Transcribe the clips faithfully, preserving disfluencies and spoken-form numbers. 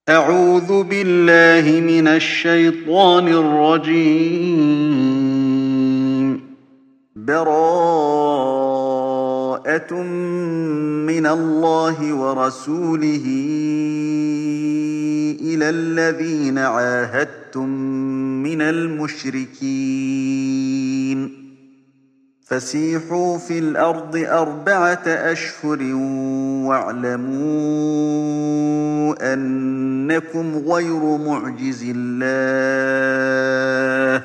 أعوذ بالله من الشيطان الرجيم. براءة من الله ورسوله إلى الذين عاهدتم من المشركين فسيحوا في الأرض أربعة أشهر واعلموا أنكم غير معجز الله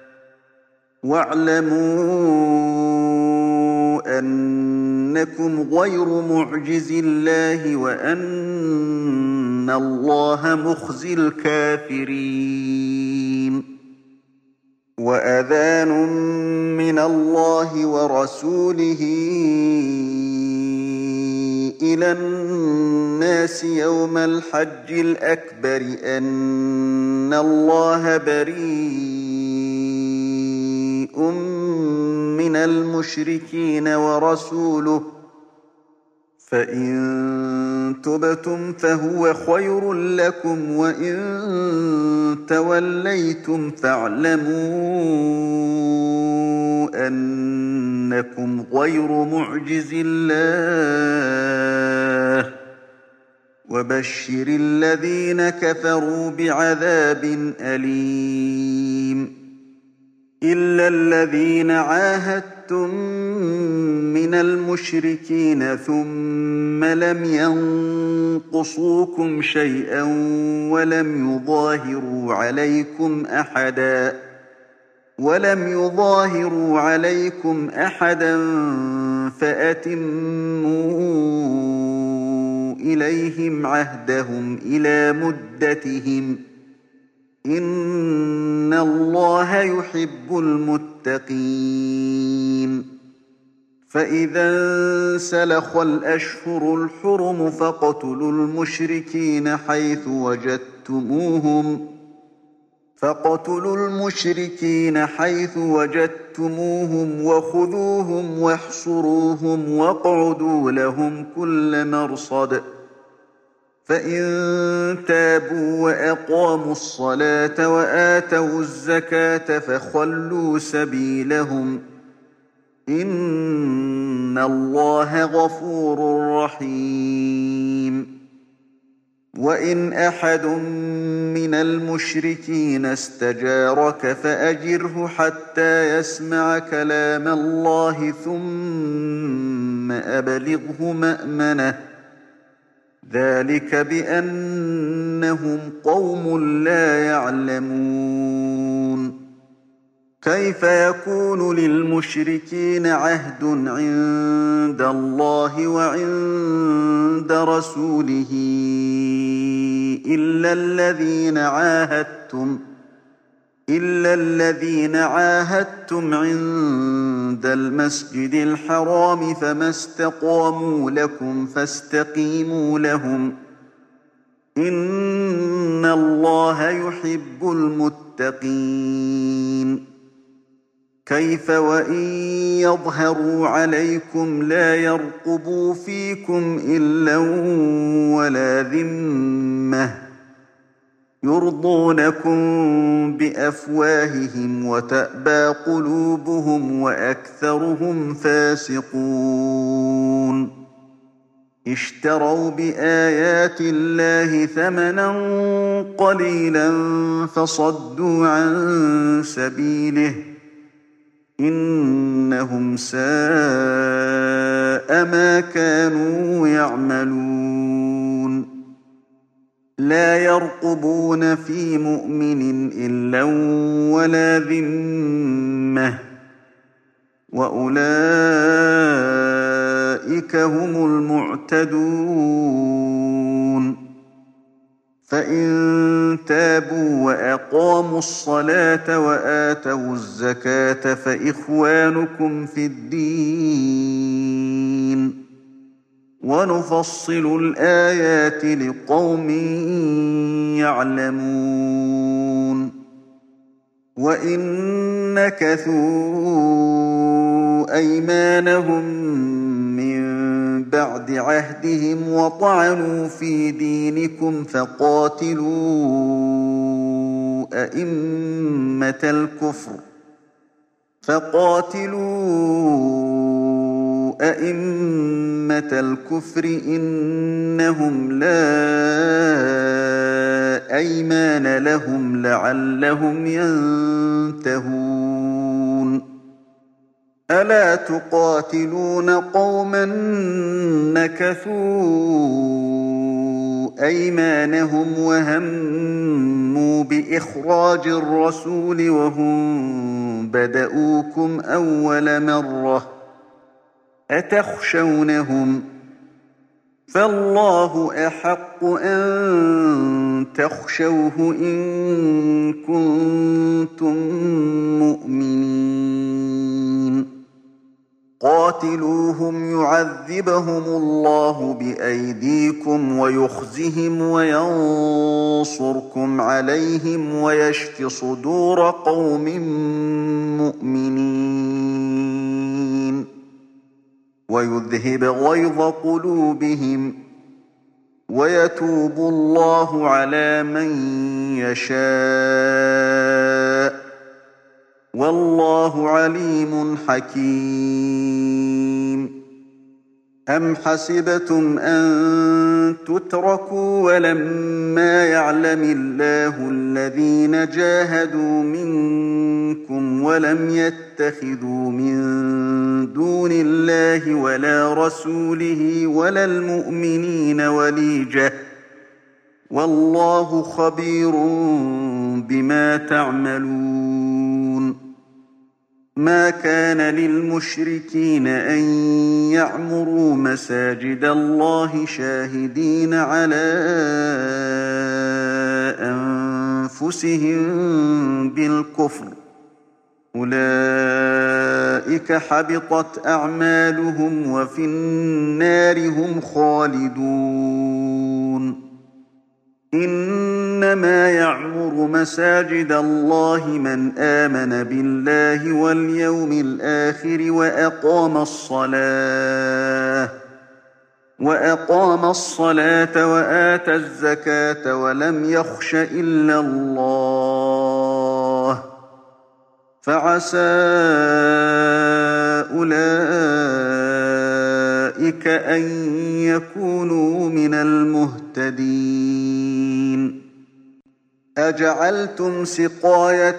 واعلموا أنكم غير معجز الله وأن الله مخزي الكافرين. وأذان من الله ورسوله إلى الناس يوم الحج الأكبر أن الله بريء من المشركين ورسوله فإن تبتم فهو خير لكم وإن توليتم فاعلموا أنكم غير معجز الله وبشر الذين كفروا بعذاب أليم. إلا الذين عاهدتم من المشركين ثم لم ينقصوكم شيئا ولم يظاهروا عليكم أحدا ولم يظاهروا عليكم أحدا فأتموا إليهم عهدهم إلى مدتهم إن الله يحب المتقين. فإذا انسلخ الأشهر الحرم فاقتلوا المشركين حيث وجدتموهم فاقتلوا المشركين حيث وجدتموهم وخذوهم واحصروهم واقعدوا لهم كل مرصد. فإن تابوا وأقاموا الصلاة وآتوا الزكاة فخلوا سبيلهم إن الله غفور رحيم. وإن أحد من المشركين استجارك فأجره حتى يسمع كلام الله ثم أبلغه مأمنه ذلك بأنهم قوم لا يعلمون. كيف يكون للمشركين عهد عند الله وعند رسوله إلا الذين عاهدتم إلا الذين عاهدتم عند المسجد الحرام فما استقاموا لكم فاستقيموا لهم إن الله يحب المتقين. كيف وإن يظهروا عليكم لا يرقبوا فيكم إلا ولا ذمة يرضونكم بأفواههم وتأبى قلوبهم وأكثرهم فاسقون. اشتروا بآيات الله ثمنا قليلا فصدوا عن سبيله إنهم ساء ما كانوا يعملون. لا يرقبون في مؤمن إلا ولا ذمة وأولئك هم المعتدون. فإن تابوا وأقاموا الصلاة وآتوا الزكاة فإخوانكم في الدين ونفصل الآيات لقوم يعلمون. وإن نكثوا أيمانهم من بعد عهدهم وطعنوا في دينكم فقاتلوا أئمة الكفر فقاتلوا أئمة الكفر إنهم لا أيمان لهم لعلهم ينتهون ألا تقاتلون قوما نكثوا أيمانهم وهموا بإخراج الرسول وهم بدؤوكم أول مرة أتخشونهم فالله أحق أن تخشوه إن كنتم مؤمنين قاتلوهم يعذبهم الله بأيديكم ويخزهم وينصركم عليهم ويشف صدور قوم مؤمنين ويذهب غيظ قلوبهم ويتوب الله على من يشاء والله عليم حكيم أم حسبتم أن تتركوا ولما يعلم الله الذين جاهدوا منكم ولم يتخذوا من دون الله ولا رسوله ولا المؤمنين وليجة والله خبير بما تعملون ما كان للمشركين أن يعمروا مساجد الله شاهدين على أنفسهم بالكفر أولئك حبطت أعمالهم وفي النار هم خالدون إنما يعمر مساجد الله من آمن بالله واليوم الآخر وأقام الصلاة وأقام الصلاة وآتى الزكاة ولم يخش إلا الله فعسى أولئك أن يكونوا من المهتدين أجعلتم سقاية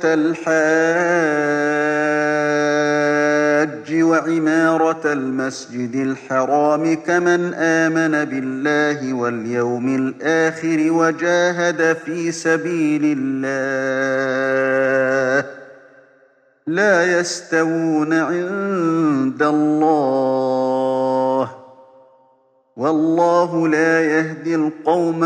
الحاج وعمارة المسجد الحرام كمن آمن بالله واليوم الآخر وجاهد في سبيل الله لا يستوون عند الله والله لا يهدي القوم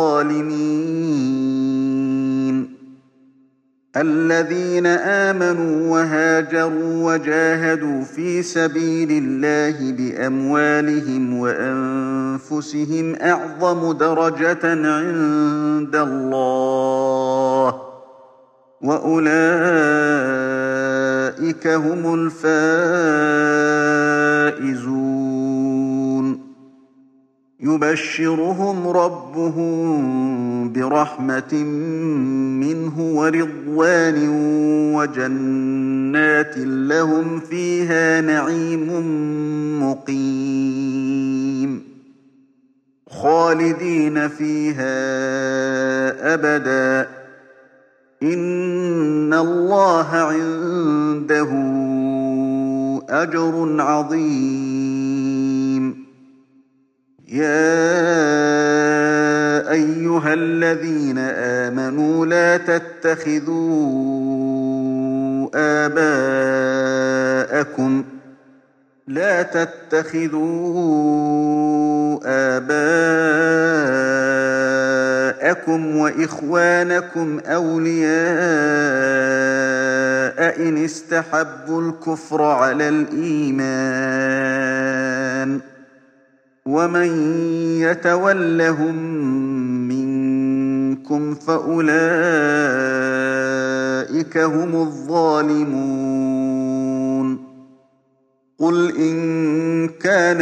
الظالمين الذين آمنوا وهاجروا وجاهدوا في سبيل الله بأموالهم وأنفسهم أعظم درجة عند الله وأولئك هم الفائزون يبشرهم ربهم برحمة منه ورضوان وجنات لهم فيها نعيم مقيم خالدين فيها أبدا إن الله عنده أجر عظيم يا أيها الذين آمنوا لا تتخذوا آباءكم لا تتخذوا آباءكم وإخوانكم أولياء إن استحبوا الكفر على الإيمان ومن يتولهم منكم فأولئك هم الظالمون قل إن كان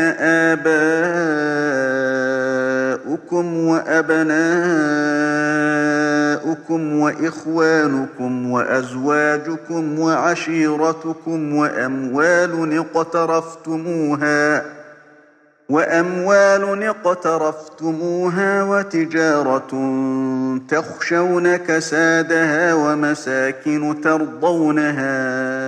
آباؤكم وأبناؤكم وإخوانكم وأزواجكم وعشيرتكم وأموال اقترفتموها وأموال اقترفتموها وتجارة تخشون كسادها ومساكن ترضونها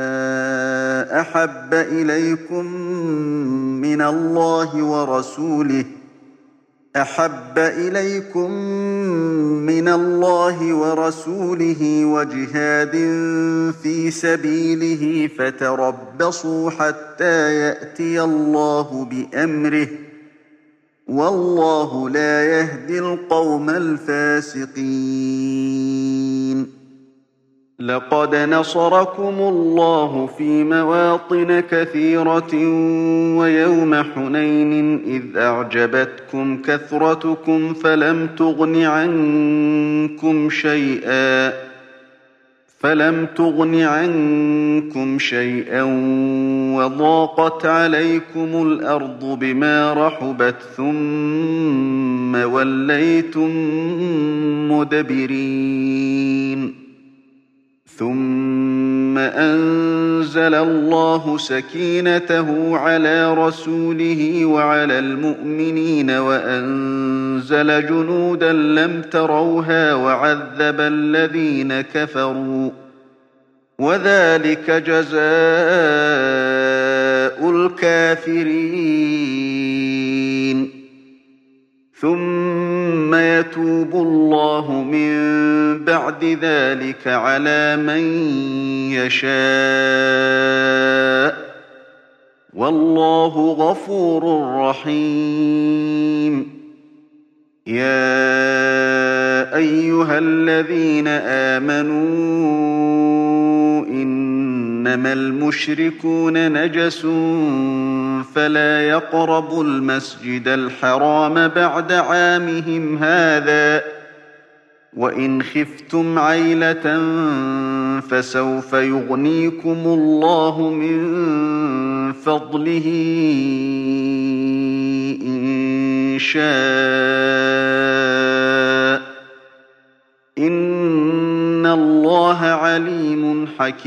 أحب إليكم من الله ورسوله أحب إليكم من الله ورسوله وجهاد في سبيله فتربصوا حتى يأتي الله بأمره والله لا يهدي القوم الفاسقين. لقد نصركم الله في مواطن كثيرة ويوم حنين إذ أعجبتكم كثرتكم فلم تغن عنكم شيئا فلم تغن عنكم شيئا وضاقت عليكم الأرض بما رحبت ثم وليتم مدبرين. ثم أنزل الله سكينته على رسوله وعلى المؤمنين وأنزل جنودا لم تروها وعذب الذين كفروا وذلك جزاء الكافرين. ثم يتوب الله من بعد ذلك على من يشاء والله غفور رحيم. يا أيها الذين آمنوا إنما المشركون نجس فلا يقربوا المسجد الحرام بعد عامهم هذا وإن خفتم عيلة فسوف يغنيكم الله من فضله إن شاء إن الله عليم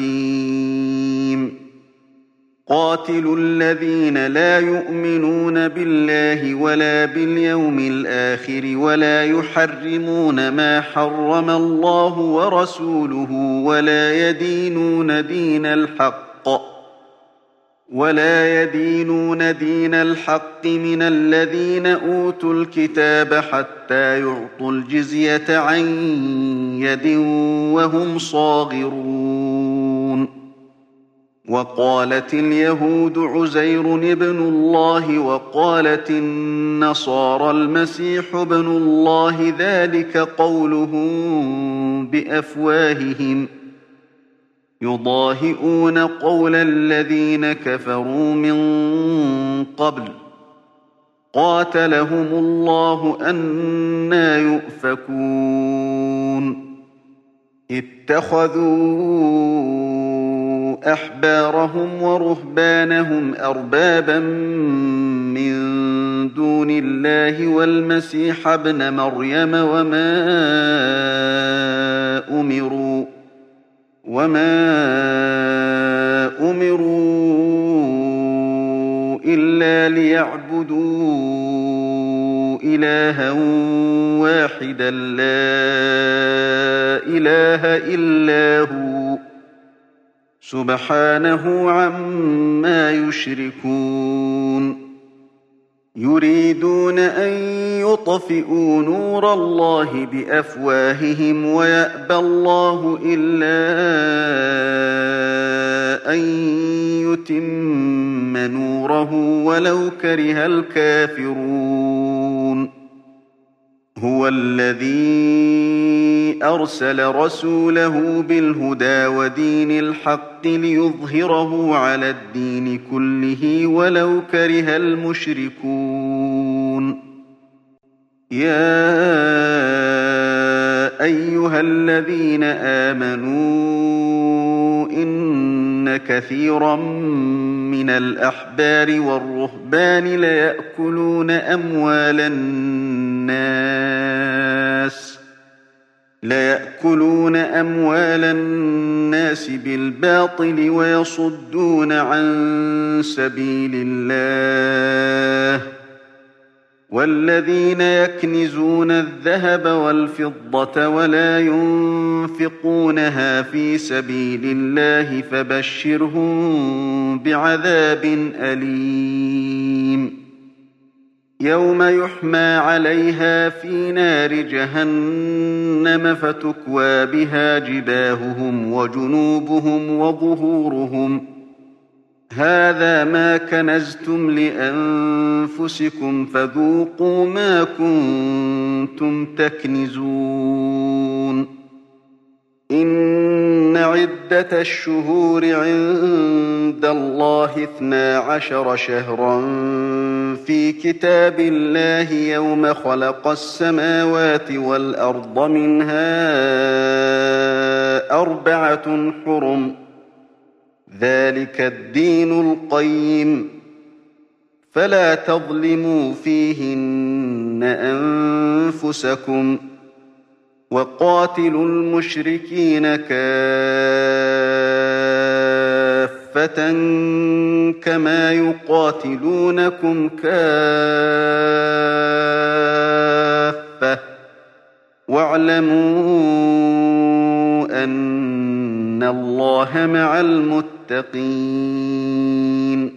حكيم. قاتلوا الذين لا يؤمنون بالله ولا باليوم الآخر ولا يحرمون ما حرم الله ورسوله ولا يدينون دين الحق ولا يدينون دين الحق من الذين أوتوا الكتاب حتى يعطوا الجزية عن يد وهم صاغرون. وقالت اليهود عزير ابن الله وقالت النصارى المسيح ابن الله ذلك قولهم بأفواههم يضاهئون قول الذين كفروا من قبل قاتلهم الله أنى يؤفكون. اتخذوا أحبارهم ورهبانهم أربابا من دون الله والمسيح ابن مريم وما أمروا وما أمروا إلا ليعبدوا إلها واحدا لا إله إلا هو سبحانه عما يشركون. يريدون أن يطفئوا نور الله بأفواههم ويأبى الله إلا أن يتم نوره ولو كره الكافرون. هو الذي أرسل رسوله بالهدى ودين الحق ليظهره على الدين كله ولو كره المشركون. يا أيها الذين آمنوا إن كثيرا من الأحبار والرهبان ليأكلون أموال الناس ليأكلون أموال الناس بالباطل ويصدون عن سبيل الله والذين يكنزون الذهب والفضة ولا ينفقونها في سبيل الله فبشرهم بعذاب أليم يوم يحمى عليها في نار جهنم فتكوى بها جباههم وجنوبهم وظهورهم هذا ما كنزتم لأنفسكم فذوقوا ما كنتم تكنزون إن عدة الشهور عند الله اثنا عشر شهرا في كتاب الله يوم خلق السماوات والأرض منها أربعة حرم ذلك الدين القيم فلا تظلموا فيهن أنفسكم وقاتلوا المشركين كافة كما يقاتلونكم كافة واعلموا أن الله مع المتقين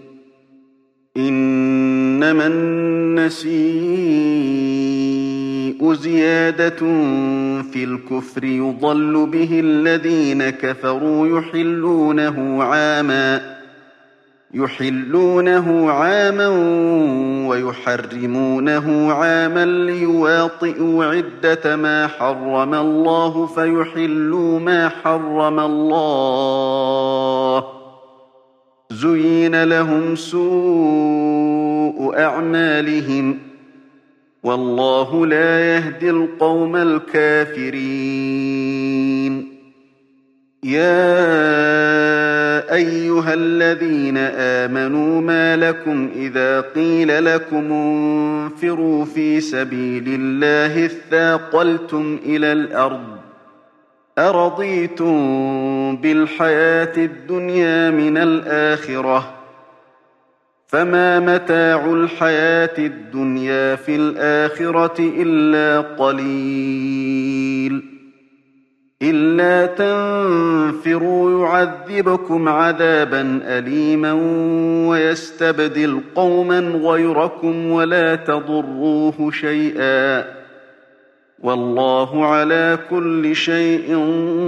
إنما النسيء زيادة في الكفر يضل به الذين كفروا يحلونه عاما يحلونه عاما ويحرمونه عاما ليواطئوا عدة ما حرم الله فيحلوا ما حرم الله زين لهم سوء أعمالهم والله لا يهدي القوم الكافرين يا أيها الذين آمنوا ما لكم إذا قيل لكم انفروا في سبيل الله اثاقلتم إلى الأرض أرضيتم بالحياة الدنيا من الآخرة فما متاع الحياة الدنيا في الآخرة إلا قليل إلا تنفروا يعذبكم عذابا أليما ويستبدل قوما غيركم ولا تضروه شيئا والله على كل شيء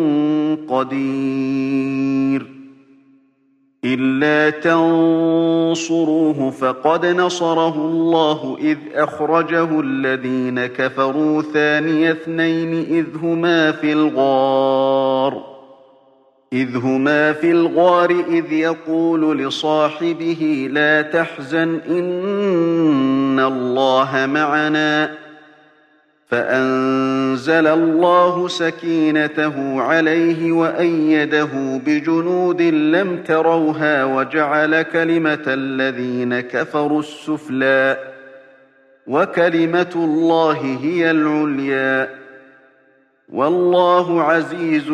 قدير إلا تنصروه فقد نصره الله إذ أخرجه الذين كفروا ثاني اثنين إذ هما في الغار إذ هما في الغار إذ يقول لصاحبه لا تحزن إن الله معنا فأنزل الله سكينته عليه وأيده بجنود لم تروها وجعل كلمة الذين كفروا السفلى وكلمة الله هي العليا والله عزيز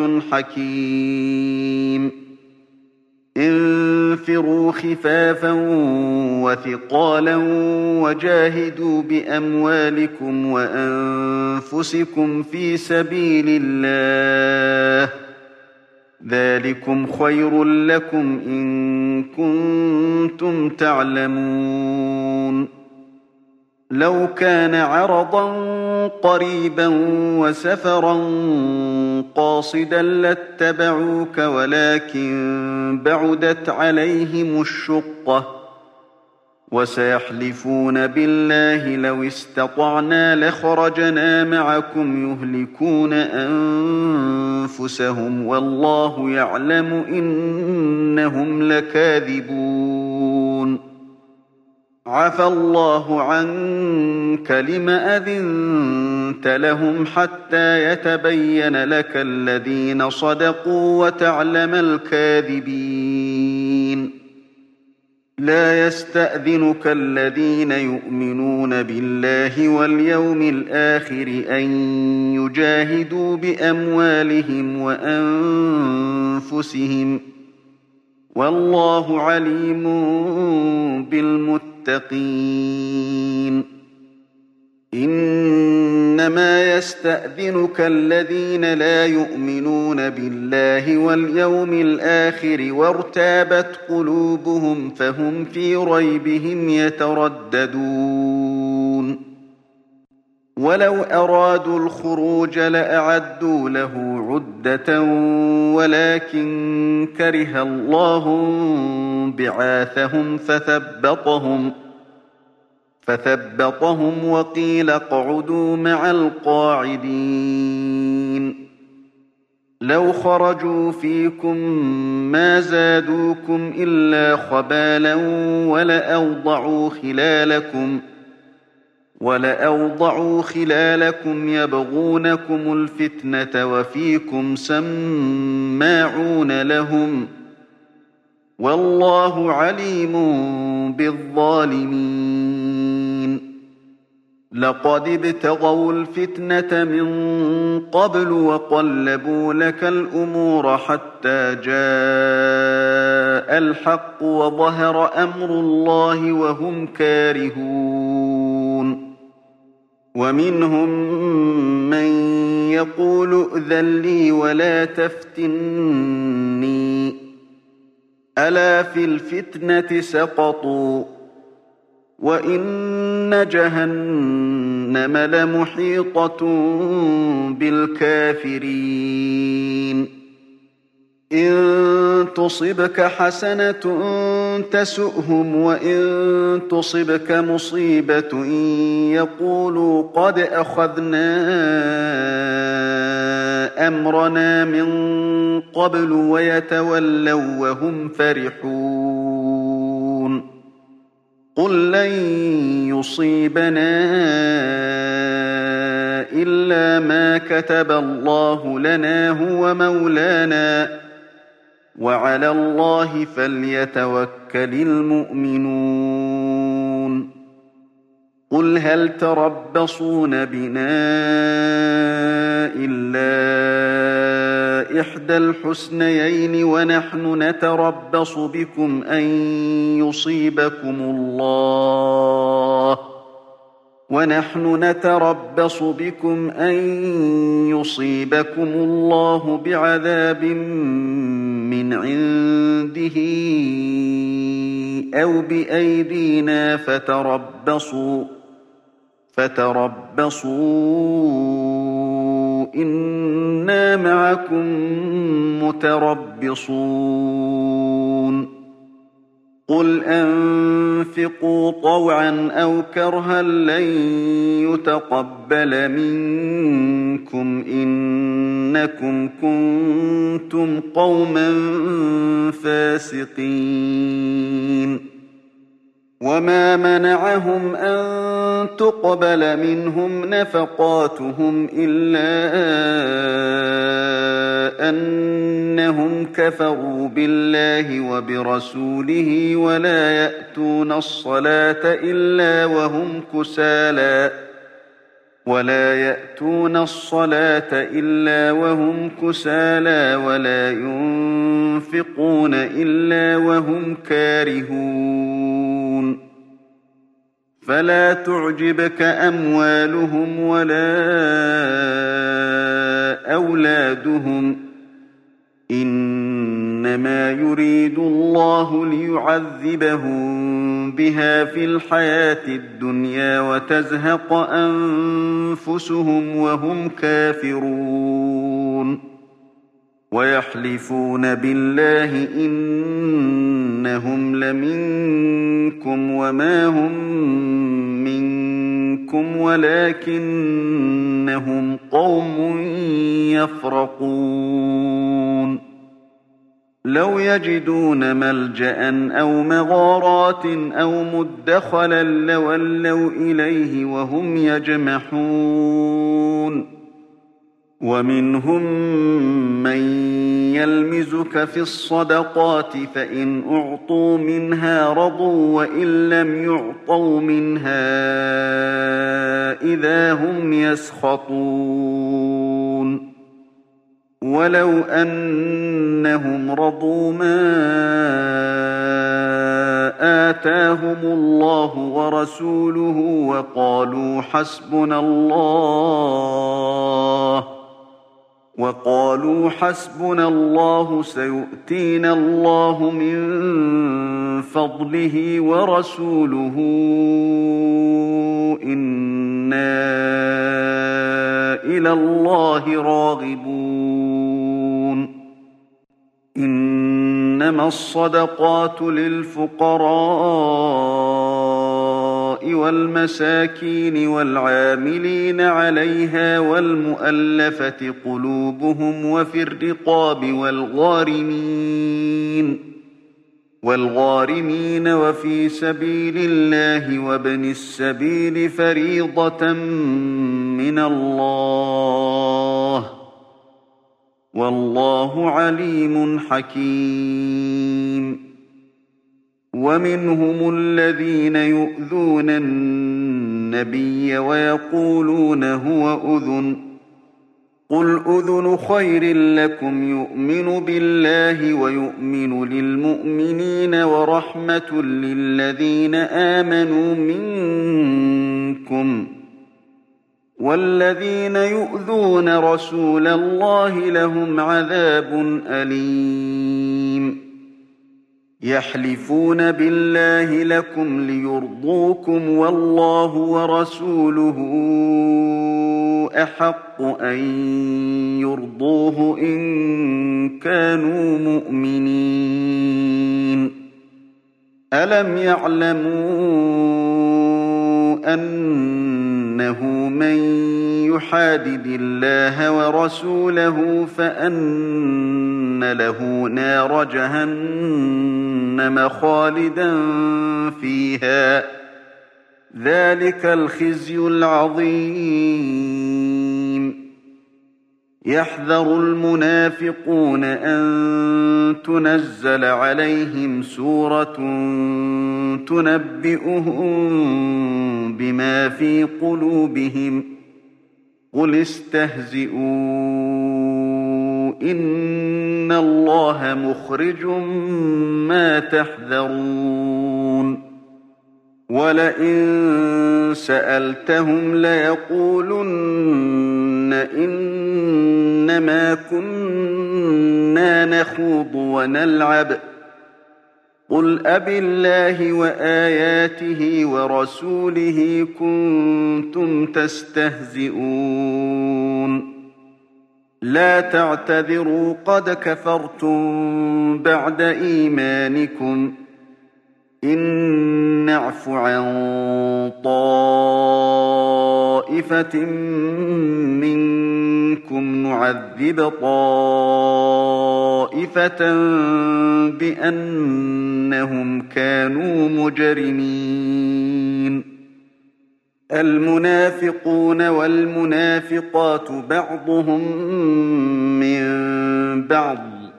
حكيم انفروا خفافا وثقالا وجاهدوا بأموالكم وأنفسكم في سبيل الله ذلكم خير لكم إن كنتم تعلمون لو كان عرضا قريبا وسفرا قاصدا لاتبعوك ولكن بعدت عليهم الشقة وسيحلفون بالله لو استطعنا لخرجنا معكم يهلكون أنفسهم والله يعلم إنهم لكاذبون عفى الله عنك لم أذنت لهم حتى يتبين لك الذين صدقوا وتعلم الكاذبين لا يستأذنك الذين يؤمنون بالله واليوم الآخر أن يجاهدوا بأموالهم وأنفسهم والله عليم بالمتقين إنما يستأذنك الذين لا يؤمنون بالله واليوم الآخر وارتابت قلوبهم فهم في ريبهم يترددون ولو أرادوا الخروج لأعدوا له عدة ولكن كره الله بعاثهم فثبطهم فثبطهم وقيل اقعدوا مع القاعدين لو خرجوا فيكم ما زادوكم إلا خبالا ولأوضعوا خلالكم ولأوضعوا خلالكم يبغونكم الفتنة وفيكم سماعون لهم والله عليم بالظالمين لقد ابتغوا الفتنة من قبل وقلبوا لك الأمور حتى جاء الحق وظهر أمر الله وهم كارهون ومنهم من يقول ائذن لي ولا تفتني ألا في الفتنة سقطوا وإن جهنم لمحيطة بالكافرين إن تصبك حسنة تسؤهم وإن تصبك مصيبة يقولوا قد أخذنا أمرنا من قبل ويتولوا وهم فرحون قل لن يصيبنا إلا ما كتب الله لنا هو مولانا وعلى الله فليتوكل المؤمنون قل هل تربصون بنا إلا إحدى الحسنيين ونحن نتربص بكم أن يصيبكم الله ونحن نتربص بكم أن يصيبكم الله بعذاب من عنده أو بأيدينا فتربصوا فتربصوا إنا معكم متربصون قل أنفقوا طوعا أو كرها لن يتقبل منكم إنكم كنتم قوما فاسقين وما منعهم أن تقبل منهم نفقاتهم إلا أنهم كفروا بالله وبرسوله ولا يأتون الصلاة إلا وهم كسالى ولا يأتون الصلاة إلا وهم كسالى ولا ينفقون إلا وهم كارهون فلا تعجبك أموالهم ولا أولادهم إنما يريد الله ليعذبهم بها في الحياة الدنيا وتزهق أنفسهم وهم كافرون ويحلفون بالله إنهم لمنكم وما هم منكم ولكنهم قوم يفرقون لو يجدون ملجأ أو مغارات أو مدخلا لولوا إليه وهم يجمحون ومنهم من يلمزك في الصدقات فإن أعطوا منها رضوا وإن لم يعطوا منها إذا هم يسخطون ولو أنهم رضوا ما آتاهم الله ورسوله وقالوا حسبنا الله وقالوا حسبنا الله سيؤتينا الله من فضله ورسوله إنا إلى الله راغبون إنما الصدقات للفقراء والمساكين والعاملين عليها والمؤلفة قلوبهم وفي الرقاب والغارمين والغارمين وفي سبيل الله وابن السبيل فريضة من الله والله عليم حكيم ومنهم الذين يؤذون النبي ويقولون هو أذن قل أذن خير لكم يؤمن بالله ويؤمن للمؤمنين ورحمة للذين آمنوا منكم والذين يؤذون رسول الله لهم عذاب أليم يحلفون بالله لكم ليرضوكم والله ورسوله أحق أن يرضوه إن كانوا مؤمنين ألم يعلموا أنه من يحادد الله ورسوله فأن له نار جهنم خالدا فيها ذلك الخزي العظيم يحذر المنافقون أن تنزل عليهم سورة تنبئهم بما في قلوبهم قل استهزئوا إن الله مخرج ما تحذرون ولئن سألتهم ليقولن إنما كنا نخوض ونلعب قل أبالله وآياته ورسوله كنتم تستهزئون لا تعتذروا قد كفرتم بعد إيمانكم إن نعف عن طائفة منكم نعذب طائفة بأنهم كانوا مجرمين المنافقون والمنافقات بعضهم من بعض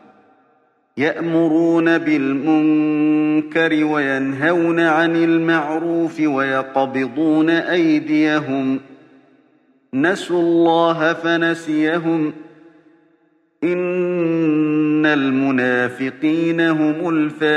يأمرون بالمنكر وينهون عن المعروف ويقبضون أيديهم نسوا الله فنسيهم إن المنافقين هم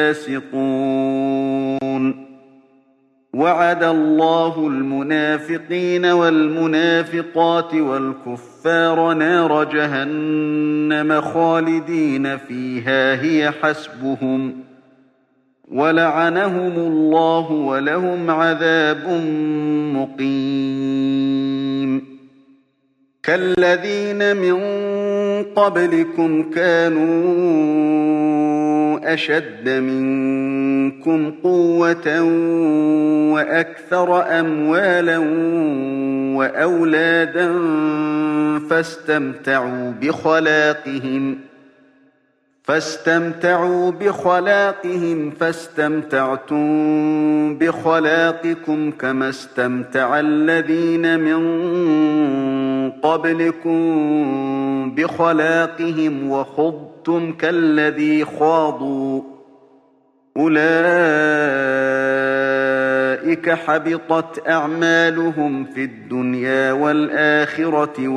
الفاسقون وعد الله المنافقين والمنافقات والكفار نار جهنم خالدين فيها هي حسبهم ولعنهم الله ولهم عذاب مقيم كالذين من قبلكم كانوا أشد منكم قوة وأكثر أموالا وأولادا فاستمتعوا بخلاقهم فاستمتعوا بخلاقهم فاستمتعتم بخلاقكم كما استمتع الذين من قبلكم بخلاقهم وخضتم كالذي خاضوا أولئك حبطت أعمالهم في الدنيا والآخرة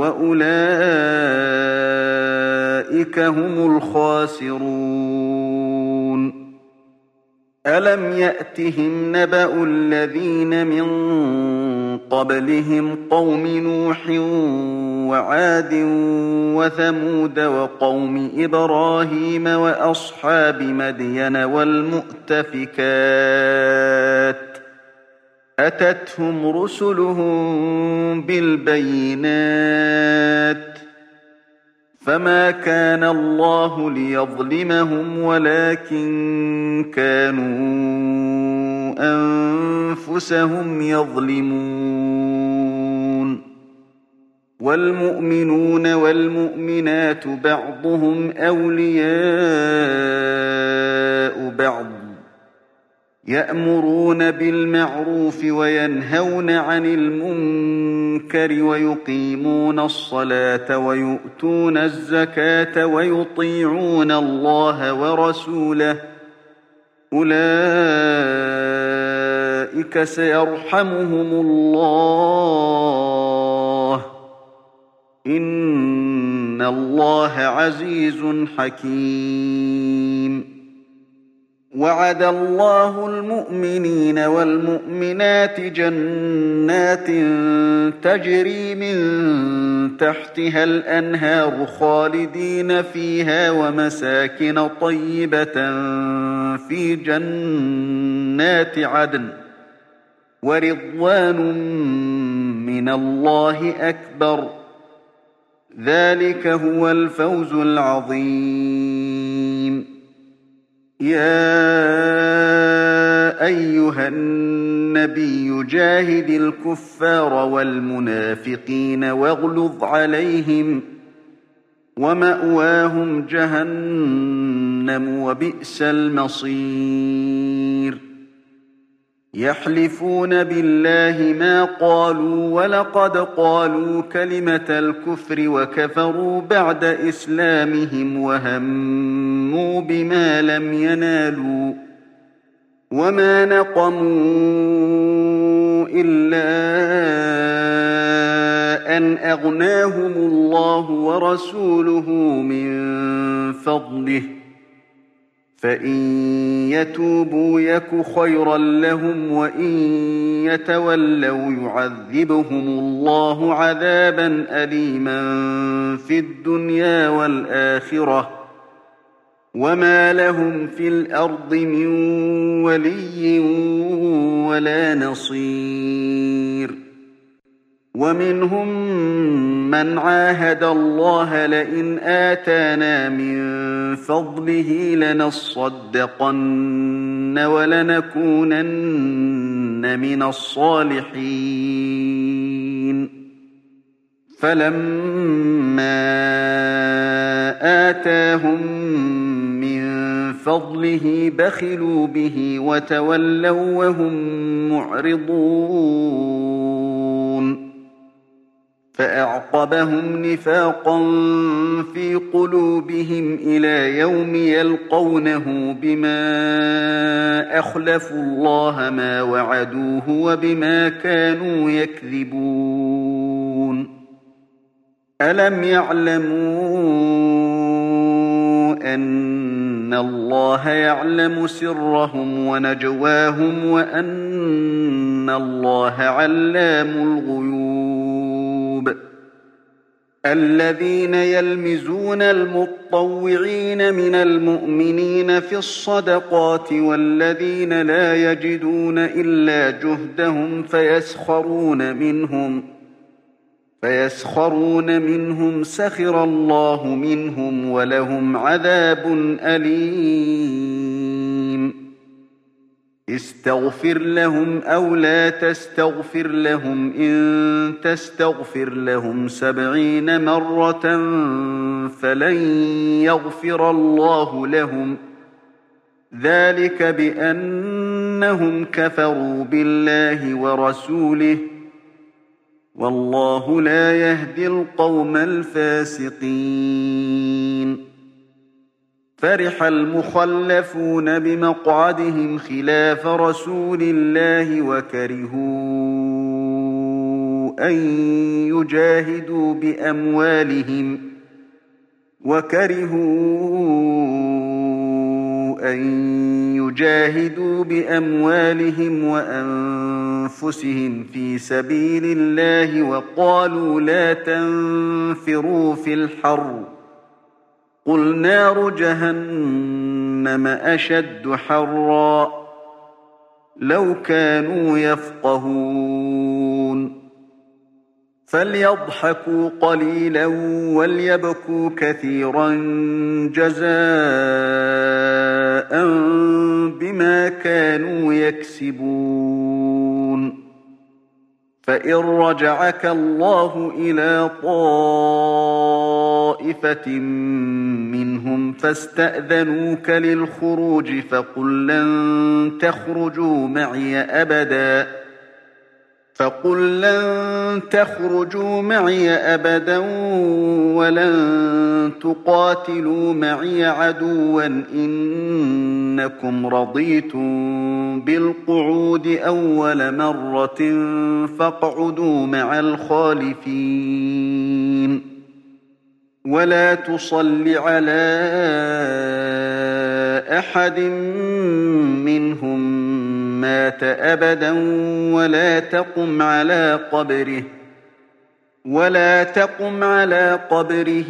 وأولئك هم الخاسرون ألم يأتهم نبأ الذين من قبلهم قوم نوح وعاد وثمود وقوم إبراهيم وأصحاب مدين والمؤتفكات أتتهم رسلهم بالبينات فما كان الله ليظلمهم ولكن كانوا أنفسهم يظلمون والمؤمنون والمؤمنات بعضهم أولياء بعض يأمرون بالمعروف وينهون عن المنكر ويقيمون الصلاة ويؤتون الزكاة ويطيعون الله ورسوله أولئك سيرحمهم الله إن الله عزيز حكيم وعد الله المؤمنين والمؤمنات جنات تجري من تحتها الأنهار خالدين فيها ومساكن طيبة في جنات عدن ورضوان من الله أكبر ذلك هو الفوز العظيم يا أيها النبي جاهد الكفار والمنافقين واغلظ عليهم ومأواهم جهنم وبئس المصير يحلفون بالله ما قالوا ولقد قالوا كلمة الكفر وكفروا بعد إسلامهم وهموا بما لم ينالوا وما نقموا إلا أن أغناهم الله ورسوله من فضله فإن يتوبوا يك خيرا لهم وإن يتولوا يعذبهم الله عذابا أليما في الدنيا والآخرة وما لهم في الأرض من ولي ولا نصير ومنهم من عاهد الله لئن آتانا من فضله لنصدقن ولنكونن من الصالحين فلما آتاهم من فضله بخلوا به وتولوا وهم معرضون فأعقبهم نفاقا في قلوبهم إلى يوم يلقونه بما أخلفوا الله ما وعدوه وبما كانوا يكذبون ألم يعلموا أن الله يعلم سرهم ونجواهم وأن الله علام الغيوب الذين يلمزون المطوعين من المؤمنين في الصدقات والذين لا يجدون إلا جهدهم فيسخرون منهم فيسخرون منهم سخر الله منهم ولهم عذاب أليم استغفر لهم أو لا تستغفر لهم إن تستغفر لهم سبعين مرة فلن يغفر الله لهم ذلك بأنهم كفروا بالله ورسوله والله لا يهدي القوم الفاسقين فرح المخلفون بمقعدهم خلاف رسول الله وكرهوا أن يجاهدوا بأموالهم وكرهوا أن يجاهدوا بأموالهم وأنفسهم في سبيل الله وقالوا لا تنفروا في الحر قل نار جهنم أشد حرا لو كانوا يفقهون فليضحكوا قليلا وليبكوا كثيرا جزاء بما كانوا يكسبون فإن رجعك الله إلى طائفة منهم فاستأذنوك للخروج فقل لن تخرجوا معي أبدا فقل لن تخرجوا معي أبدا ولن تقاتلوا معي عدوا إنكم رضيتم بالقعود أول مرة فاقعدوا مع الخالفين ولا تصل على أحد منهم مات أبدا ولا تقم على قبره ولا تقم على قبره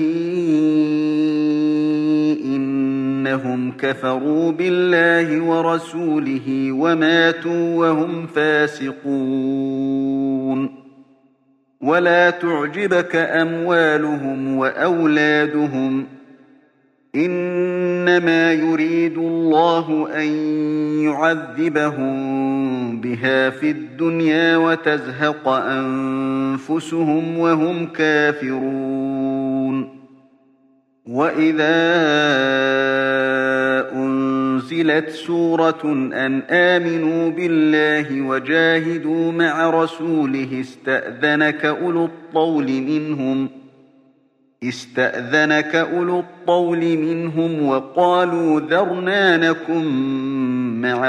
إنهم كفروا بالله ورسوله وماتوا وهم فاسقون ولا تعجبك أموالهم وأولادهم إنما يريد الله أن يعذبهم بها في الدنيا وتزهق أنفسهم وهم كافرون وإذا أنزلت سورة أن آمنوا بالله وجاهدوا مع رسوله استأذنك أولو الطول منهم استأذنك أولو الطول منهم وقالوا ذرنا نكن مع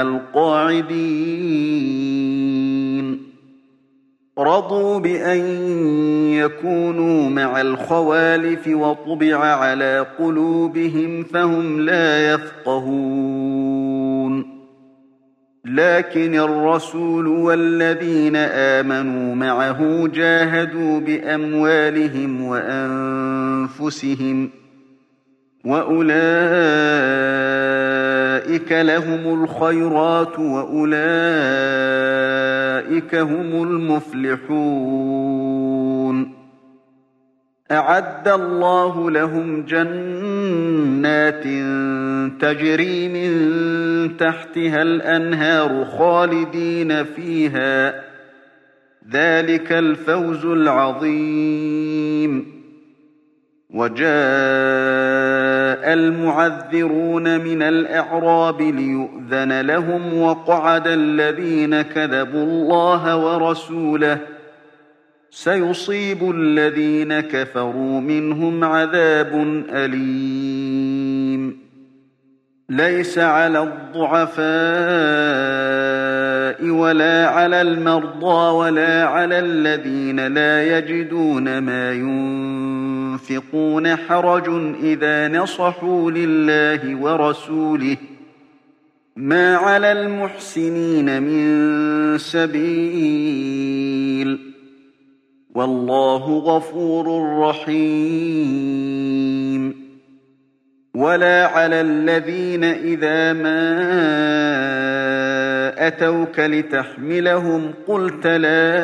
القاعدين رضوا بأن يكونوا مع الخوالف وطبع على قلوبهم فهم لا يفقهون لكن الرسول والذين آمنوا معه جاهدوا بأموالهم وأنفسهم وأولئك لهم الخيرات وأولئك هم المفلحون أعد الله لهم جنات تجري من تحتها الأنهار خالدين فيها ذلك الفوز العظيم وجاء المعذرون من الأعراب ليؤذن لهم وقعد الذين كذبوا الله ورسوله سيصيب الذين كفروا منهم عذاب أليم ليس على الضعفاء ولا على المرضى ولا على الذين لا يجدون ما ينفقون حرج إذا نصحوا لله ورسوله ما على المحسنين من سبيل والله غفور رحيم ولا على الذين إذا ما أتوك لتحملهم قلت لا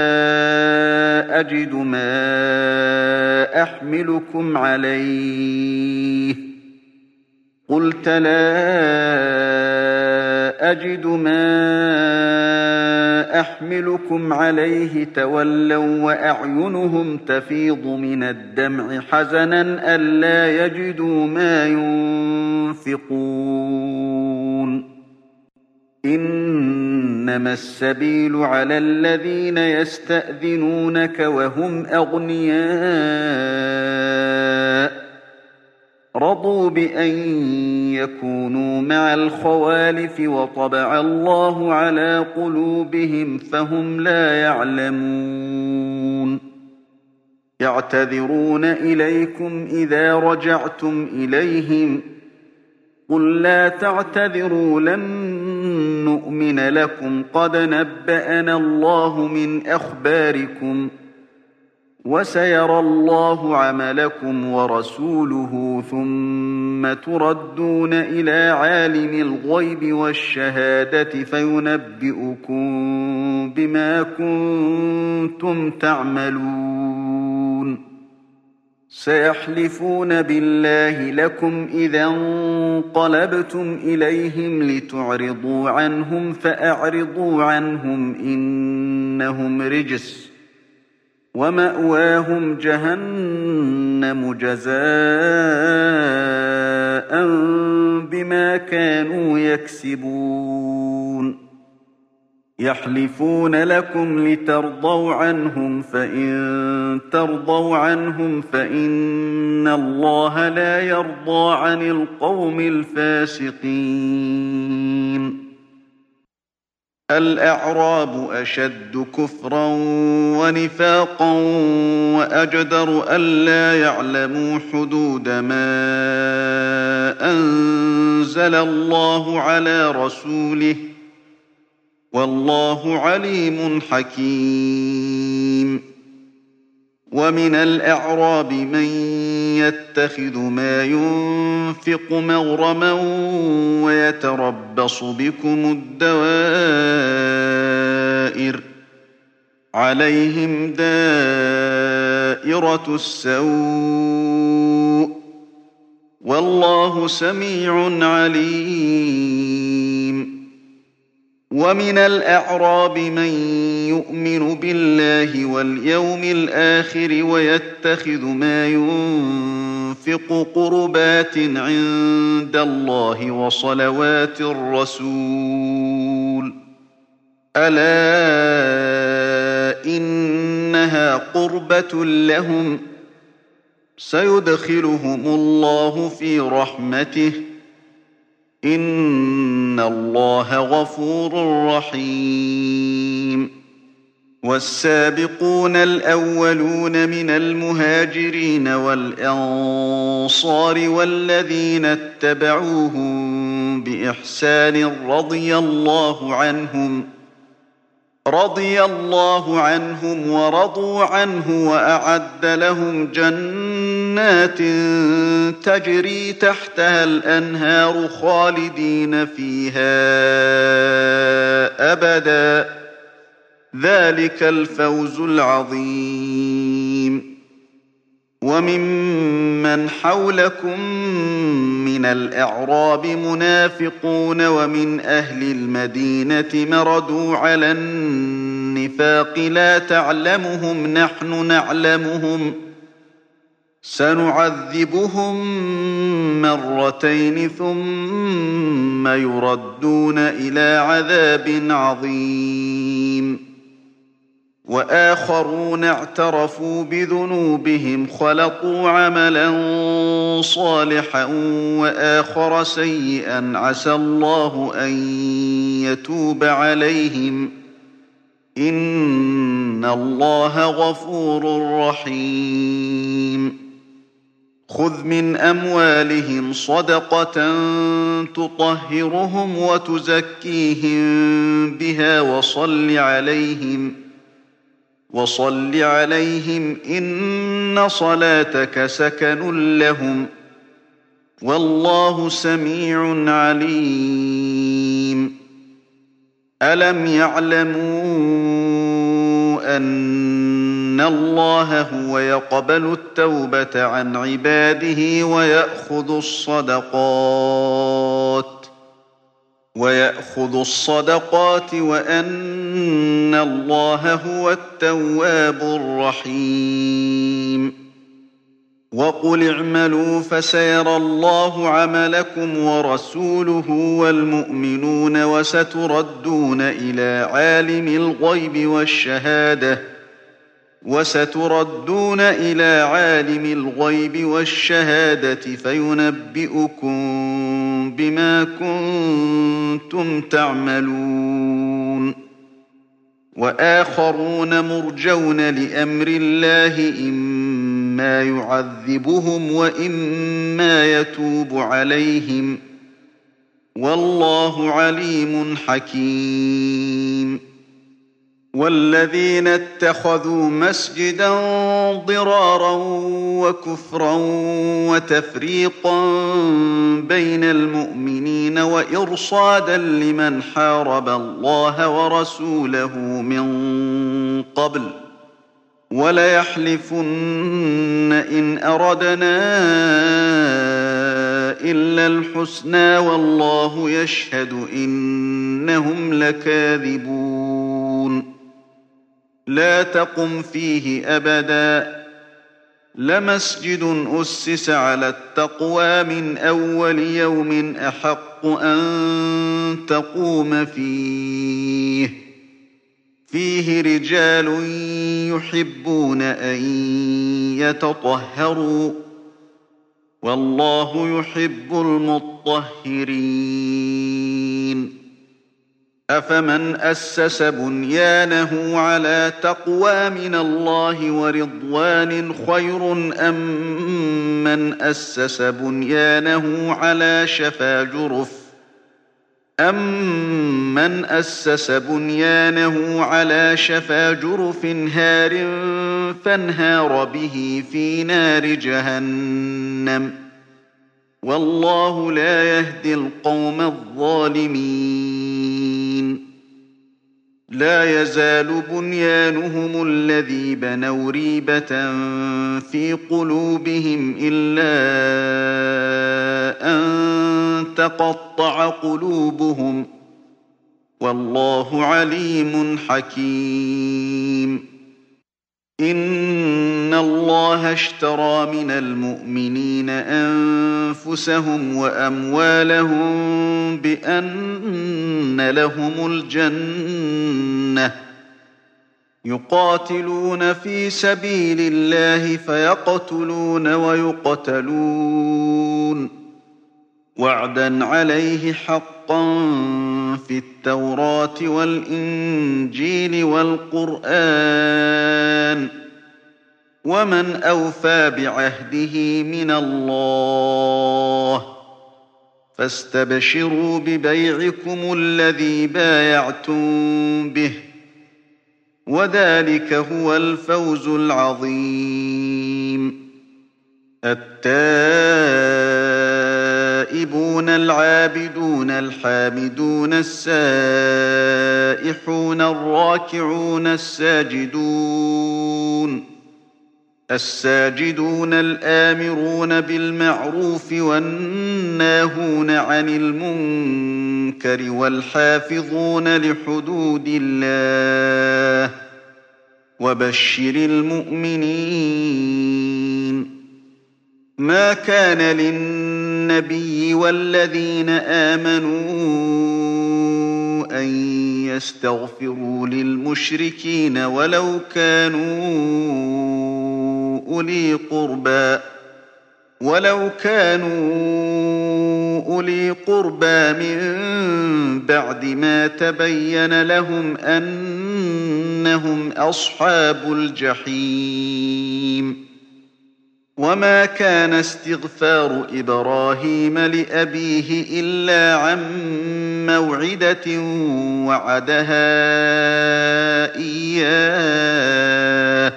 أجد ما أحملكم عليه قلت لا أجد ما أحملكم عليه تولوا وأعينهم تفيض من الدمع حزنا ألا يجدوا ما ينفقون إنما السبيل على الذين يستأذنونك وهم أغنياء رضوا بأن يكونوا مع الخوالف وطبع الله على قلوبهم فهم لا يعلمون يعتذرون إليكم إذا رجعتم إليهم قل لا تعتذروا لن نؤمن لكم قد نبأنا الله من أخباركم وسيرى الله عملكم ورسوله ثم تردون إلى عالم الغيب والشهادة فينبئكم بما كنتم تعملون سيحلفون بالله لكم إذا انقلبتم إليهم لتعرضوا عنهم فأعرضوا عنهم إنهم رجس ومأواهم جهنم جزاء بما كانوا يكسبون يحلفون لكم لترضوا عنهم فإن ترضوا عنهم فإن الله لا يرضى عن القوم الفاسقين الأعراب أشد كفرا ونفاقا وأجدر ألا يعلموا حدود ما أنزل الله على رسوله والله عليم حكيم ومن الأعراب من يتخذ ما ينفق مغرما ويتربص بكم الدوائر عليهم دائرة السوء والله سميع عليم ومن الأعراب من يؤمن بالله واليوم الآخر ويتخذ ما ينفق قربات عند الله وصلوات الرسول ألا إنها قربة لهم سيدخلهم الله في رحمته إن الله غفور رحيم والسابقون الأولون من المهاجرين والأنصار والذين اتبعوهم بإحسان رضي الله عنهم رضي الله عنهم ورضوا عنه وأعد لهم جنات تجري تحتها الأنهار خالدين فيها أبدا ذلك الفوز العظيم وممن حولكم من الأعراب منافقون ومن أهل المدينة مردوا على النفاق لا تعلمهم نحن نعلمهم سنعذبهم مرتين ثم يردون إلى عذاب عظيم وآخرون اعترفوا بذنوبهم خلطوا عملا صالحا وآخر سيئا عسى الله أن يتوب عليهم إن الله غفور رحيم خذ من أموالهم صدقة تطهرهم وتزكيهم بها وصل عليهم وصل عليهم إن صلاتك سكن لهم والله سميع عليم ألم يعلموا أن الله هو يقبل التوبة عن عباده ويأخذ الصدقات ويأخذ الصدقات وأن الله هو التواب الرحيم وقل اعملوا فسيرى الله عملكم ورسوله والمؤمنون وستردون إلى عالم الغيب والشهادة وستردون إلى عالم الغيب والشهادة فينبئكم بما كنتم تعملون وآخرون مرجون لأمر الله إما يعذبهم وإما يتوب عليهم والله عليم حكيم والذين اتخذوا مسجدا ضرارا وكفرا وتفريقا بين المؤمنين وإرصادا لمن حارب الله ورسوله من قبل وليحلفن إن أردنا إلا الحسنى والله يشهد إنهم لكاذبون لا تقم فيه أبدا لمسجد أسس على التقوى من أول يوم أحق أن تقوم فيه فيه رجال يحبون أن يتطهروا والله يحب المطهرين أفمن أسس بنيانه على تقوى من الله ورضوان خير أم من أسس بنيانه على شفا جرف أَمَّنْ أَسَّسَ بُنْيَانَهُ عَلَى شَفَا جُرُفٍ هَارٍ فَانْهَارَ بِهِ فِي نَارِ جَهَنَّمَ وَاللَّهُ لَا يَهْدِي الْقَوْمَ الظَّالِمِينَ لا يزال بنيانهم الذي بنوا ريبة في قلوبهم إلا أن تقطع قلوبهم والله عليم حكيم إن الله اشترى من المؤمنين أنفسهم وأموالهم بأن لهم الجنة يقاتلون في سبيل الله فيقتلون ويقتلون وعدا عليه حقا في التوراة والإنجيل والقرآن ومن أوفى بعهده من الله فاستبشروا ببيعكم الذي بايعتم به وذلك هو الفوز العظيم التائبون العابدون الحامدون السائحون الراكعون الساجدون الساجدون الآمرون بالمعروف والناهون عن المنكر والحافظون لحدود الله وبشر المؤمنين ما كان للنبي والذين آمنوا أن يستغفروا للمشركين ولو كانوا أولي قربى ولو كانوا أولي قربى من بعد ما تبين لهم أنهم أصحاب الجحيم وما كان استغفار إبراهيم لأبيه إلا عن موعدة وعدها إياه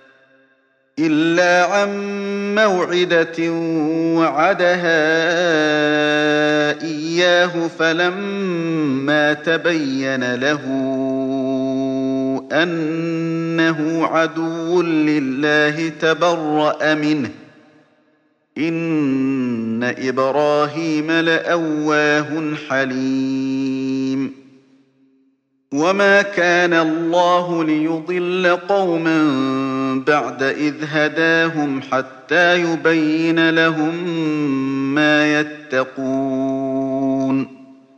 إلا عن موعدة وعدها إياه فلما تبين له أنه عدو لله تبرأ منه إن إبراهيم لأواه حليم وما كان الله ليضل قوما بعد إذ هداهم حتى يبين لهم ما يتقون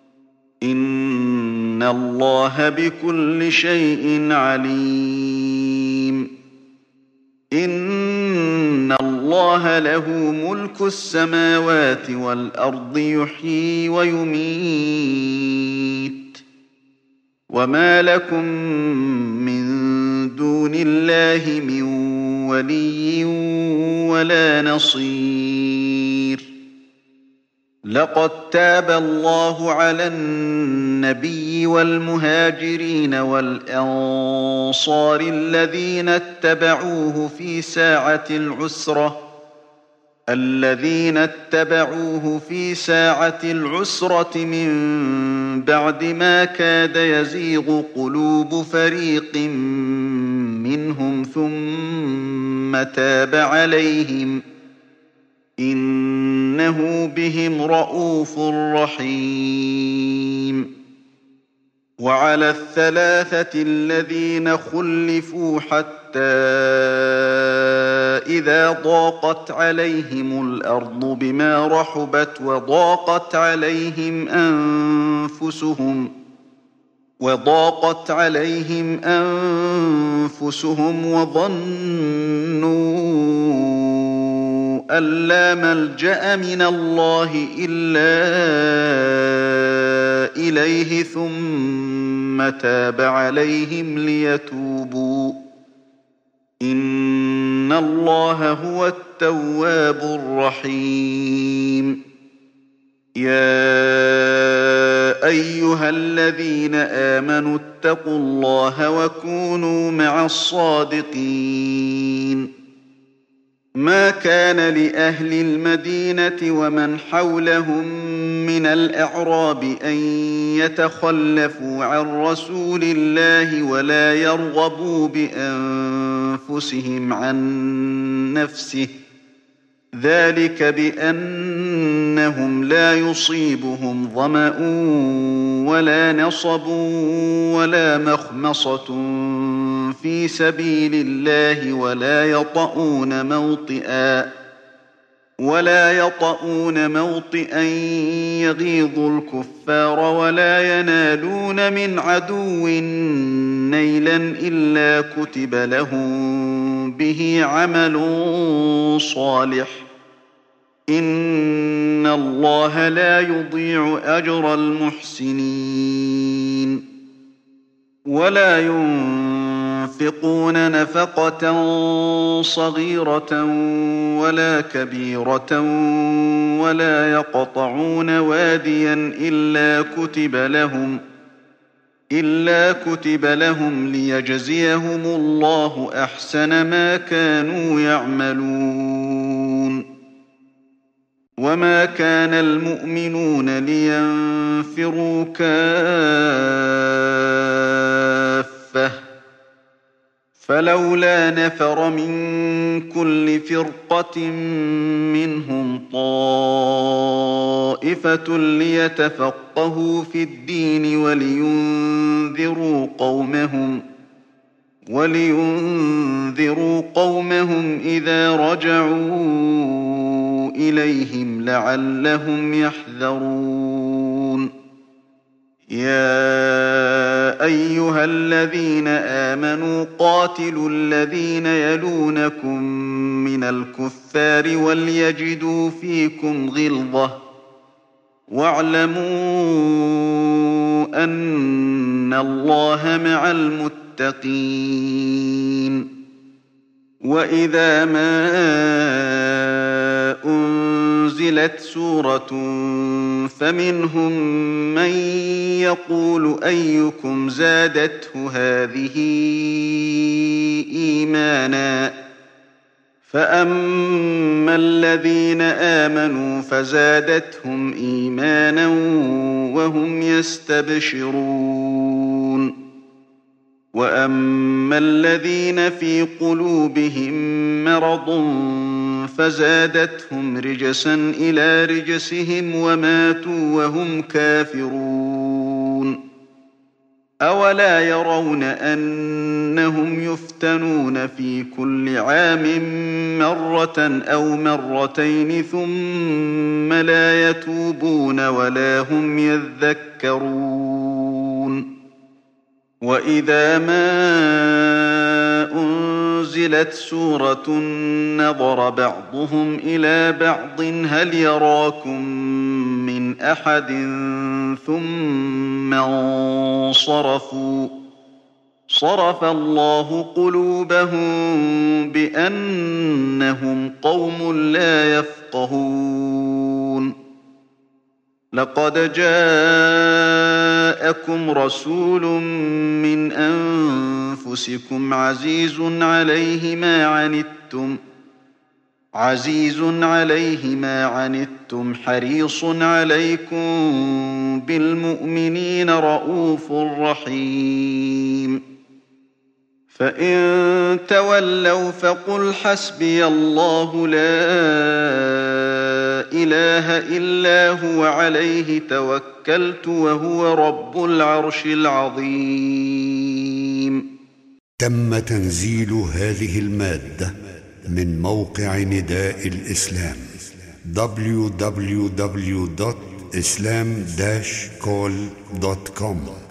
إن الله بكل شيء عليم إن الله له ملك السماوات والأرض يحيي ويميت وما لكم من دون الله من ولي ولا نصير لقد تاب الله على النبي والمهاجرين والأنصار الذين اتبعوه في ساعة العسرة الذين اتبعوه في ساعة العسرة من بعد ما كاد يزيغ قلوب فريق منهم ثم تاب عليهم إنه بهم رءوف رحيم وعلى الثلاثة الذين خلفوا حتى إذا ضاقت عليهم الأرض بما رحبت وضاقت عليهم أنفسهم وضاقت عليهم أنفسهم وظنوا أن لا ملجأ من الله إلا إليه ثم تاب عليهم ليتوبوا إن الله هو التواب الرحيم يا أيها الذين آمنوا اتقوا الله وكونوا مع الصادقين ما كان لأهل المدينة ومن حولهم من الأعراب أن يتخلفوا عن رسول الله ولا يرغبوا بأنفسهم عن نفسه ذلك بأنهم لا يصيبهم ظمأ ولا نصب ولا مخمصة في سبيل الله ولا يطؤون موطئا ولا يطؤون موطئا يغيظ الكفار ولا ينالون من عدو نيلا إلا كتب لهم به عمل صالح إن الله لا يضيع أجر المحسنين ولا ينفقون نفقة صغيرة ولا كبيرة ولا يقطعون واديا إلا كتب لهم إلا كتب لهم ليجزيهم الله أحسن ما كانوا يعملون وما كان المؤمنون لينفروا كافة فلولا نفر من كل فرقة منهم طائفة ليتفقهوا في الدين ولينذروا قومهم ولينذروا قومهم إذا رجعوا إليهم لعلهم يحذرون يا أيها الذين آمنوا قاتلوا الذين يلونكم من الكفار وليجدوا فيكم غلظة واعلموا أن الله مع المتقين وإذا ما أنزلت سورة فمنهم من يقول أيكم زادته هذه إيمانا فأما الذين آمنوا فزادتهم إيمانا وهم يستبشرون وأما الذين في قلوبهم مرض فزادتهم رجسا إلى رجسهم وماتوا وهم كافرون أولا يرون أنهم يفتنون في كل عام مرة أو مرتين ثم لا يتوبون ولا هم يذكرون وإذا ما أنزلت سورة نظر بعضهم إلى بعض هل يراكم من أحد ثم انصرفوا صرف الله قلوبهم بأنهم قوم لا يفقهون لقد جاءكم رسول من أنفسكم عزيز عليه ما عنتم عزيز عليه ما عنتم حريص عليكم بالمؤمنين رءوف رحيم فإن تولوا فقل حسبي الله لا إله إلا هو عليه توكلت وهو رب العرش العظيم. تم تنزيل هذه المادة من موقع نداء الإسلام دبليو دبليو دبليو دوت إسلام داش كول دوت كوم.